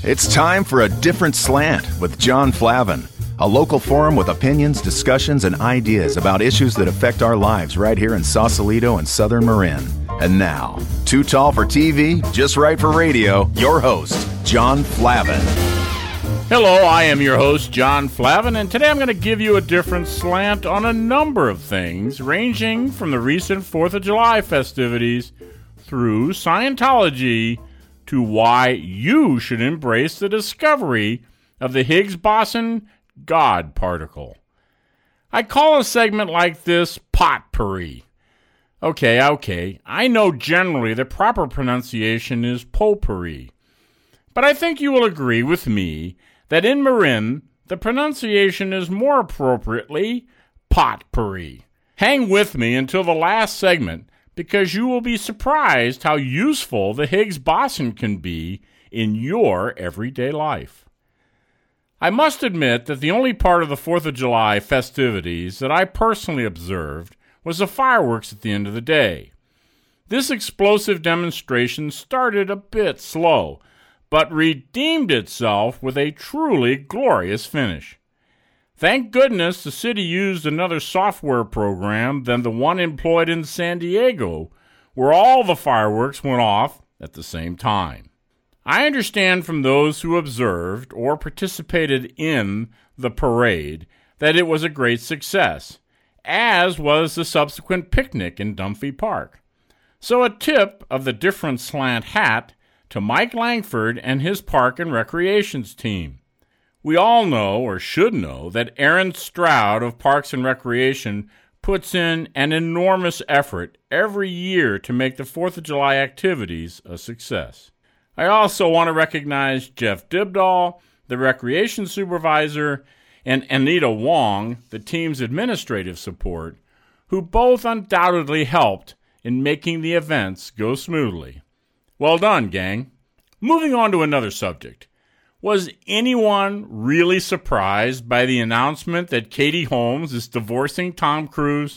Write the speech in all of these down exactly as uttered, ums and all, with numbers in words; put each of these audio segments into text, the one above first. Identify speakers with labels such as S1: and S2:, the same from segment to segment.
S1: It's time for A Different Slant with John Flavin, a local forum with opinions, discussions, and ideas about issues that affect our lives right here in Sausalito and Southern Marin. And now, too tall for T V, just right for radio, your host, John Flavin.
S2: Hello, I am your host, John Flavin, and today I'm going to give you a different slant on a number of things, ranging from the recent fourth of July festivities through Scientology to why you should embrace the discovery of the Higgs-Boson God particle. I call a segment like this potpourri. Okay, okay, I know generally the proper pronunciation is potpourri, but I think you will agree with me that in Marin, the pronunciation is more appropriately potpourri. Hang with me until the last segment, because you will be surprised how useful the Higgs-Boson can be in your everyday life. I must admit that the only part of the fourth of July festivities that I personally observed was the fireworks at the end of the day. This explosive demonstration started a bit slow, but redeemed itself with a truly glorious finish. Thank goodness the city used another software program than the one employed in San Diego, where all the fireworks went off at the same time. I understand from those who observed or participated in the parade that it was a great success, as was the subsequent picnic in Dunphy Park. So a tip of the different slant hat to Mike Langford and his Park and Recreations team. We all know, or should know, that Aaron Stroud of Parks and Recreation puts in an enormous effort every year to make the fourth of July activities a success. I also want to recognize Jeff Dibdahl, the recreation supervisor, and Anita Wong, the team's administrative support, who both undoubtedly helped in making the events go smoothly. Well done, gang. Moving on to another subject. Was anyone really surprised by the announcement that Katie Holmes is divorcing Tom Cruise?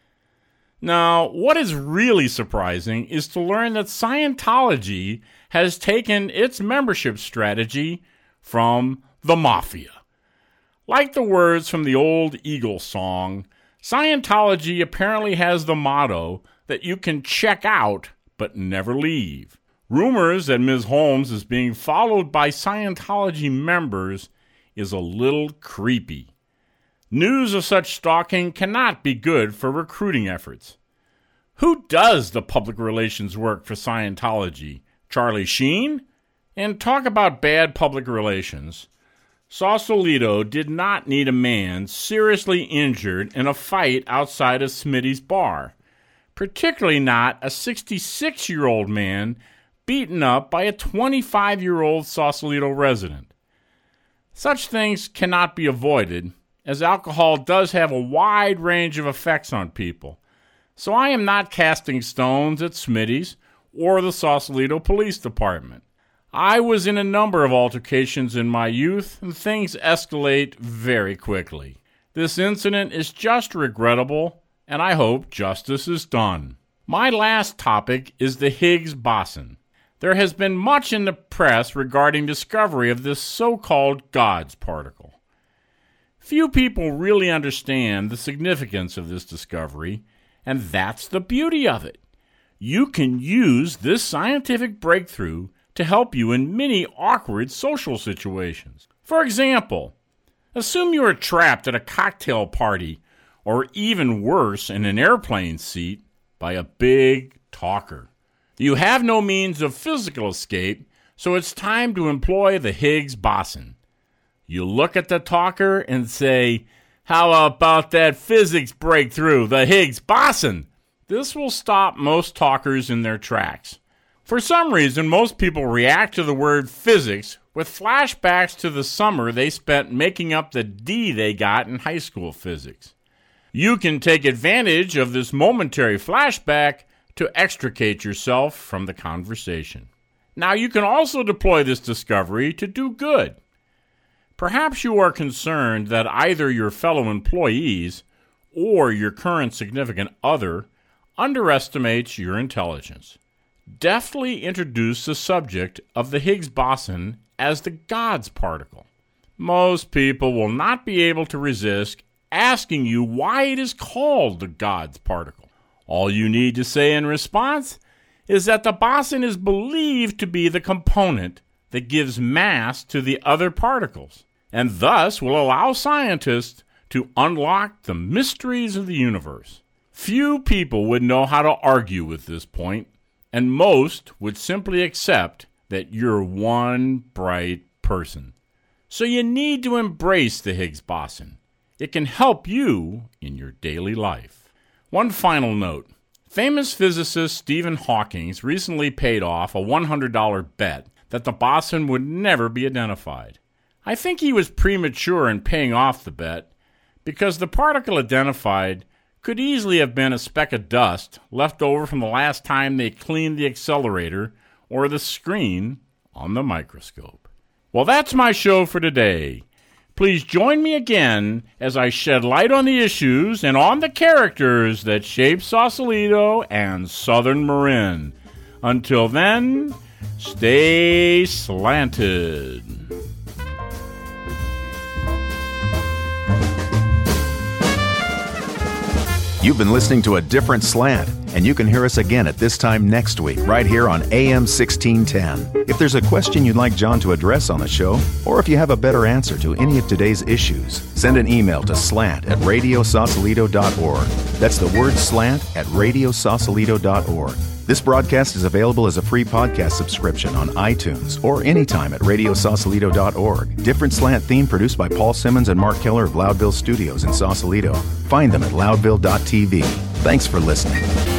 S2: Now, what is really surprising is to learn that Scientology has taken its membership strategy from the Mafia. Like the words from the old Eagles song, Scientology apparently has the motto that you can check out but never leave. Rumors that Miz Holmes is being followed by Scientology members is a little creepy. News of such stalking cannot be good for recruiting efforts. Who does the public relations work for Scientology? Charlie Sheen? And talk about bad public relations. Sausalito did not need a man seriously injured in a fight outside of Smitty's bar, particularly not a sixty-six-year-old man beaten up by a twenty-five-year-old Sausalito resident. Such things cannot be avoided, as alcohol does have a wide range of effects on people. So I am not casting stones at Smitty's or the Sausalito Police Department. I was in a number of altercations in my youth, and things escalate very quickly. This incident is just regrettable, and I hope justice is done. My last topic is the Higgs-Boson. There has been much in the press regarding discovery of this so-called God's particle. Few people really understand the significance of this discovery, and that's the beauty of it. You can use this scientific breakthrough to help you in many awkward social situations. For example, assume you are trapped at a cocktail party, or even worse, in an airplane seat, by a big talker. You have no means of physical escape, so it's time to employ the Higgs-Boson. You look at the talker and say, "How about that physics breakthrough, the Higgs-Boson?" This will stop most talkers in their tracks. For some reason, most people react to the word physics with flashbacks to the summer they spent making up the D they got in high school physics. You can take advantage of this momentary flashback to extricate yourself from the conversation. Now, you can also deploy this discovery to do good. Perhaps you are concerned that either your fellow employees or your current significant other underestimates your intelligence. Deftly introduce the subject of the Higgs-Boson as the God's particle. Most people will not be able to resist asking you why it is called the God's particle. All you need to say in response is that the boson is believed to be the component that gives mass to the other particles, and thus will allow scientists to unlock the mysteries of the universe. Few people would know how to argue with this point, and most would simply accept that you're one bright person. So you need to embrace the Higgs boson. It can help you in your daily life. One final note. Famous physicist Stephen Hawking recently paid off a one hundred dollars bet that the boson would never be identified. I think he was premature in paying off the bet because the particle identified could easily have been a speck of dust left over from the last time they cleaned the accelerator or the screen on the microscope. Well, that's my show for today. Please join me again as I shed light on the issues and on the characters that shape Sausalito and Southern Marin. Until then, stay slanted.
S1: You've been listening to A Different Slant, and you can hear us again at this time next week, right here on A M sixteen ten. If there's a question you'd like John to address on the show, or if you have a better answer to any of today's issues, send an email to slant at radio sausalito dot org. That's the word slant at radio sausalito dot org. This broadcast is available as a free podcast subscription on iTunes or anytime at radio sausalito dot org. Different Slant theme produced by Paul Simmons and Mark Keller of Loudville Studios in Sausalito. Find them at loudville dot t v. Thanks for listening.